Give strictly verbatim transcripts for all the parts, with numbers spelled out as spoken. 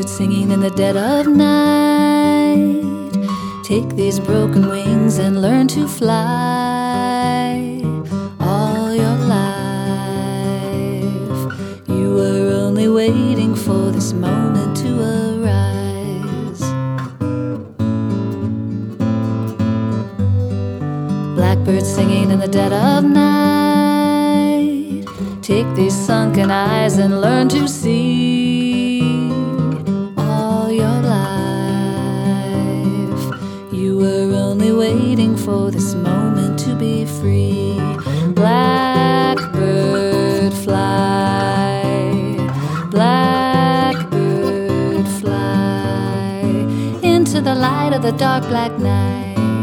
Blackbird singing in the dead of night. Take these broken wings and learn to fly. All your life you were only waiting for this moment to arise. Blackbird singing in the dead of night. Take these sunken eyes and learn to see. All your life you were only waiting for this moment to be free. Blackbird fly, blackbird fly into the light of the dark black night.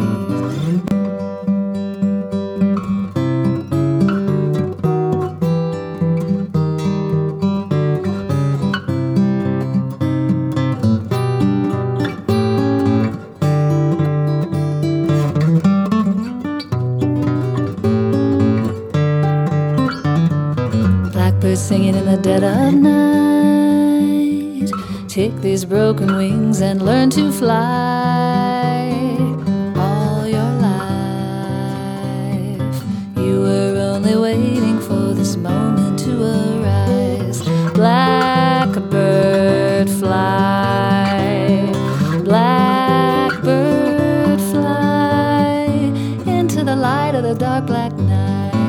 Blackbird singing in the dead of night. Take these broken wings and learn to fly. All your life you were only waiting for this moment to arise. Blackbird fly, blackbird fly into the light of the dark black night.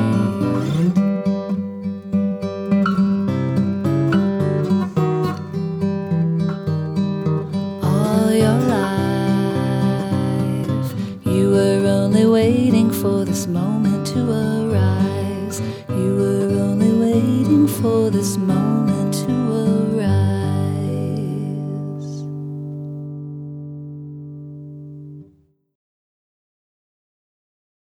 Waiting for this moment to arise. You were only waiting for this moment.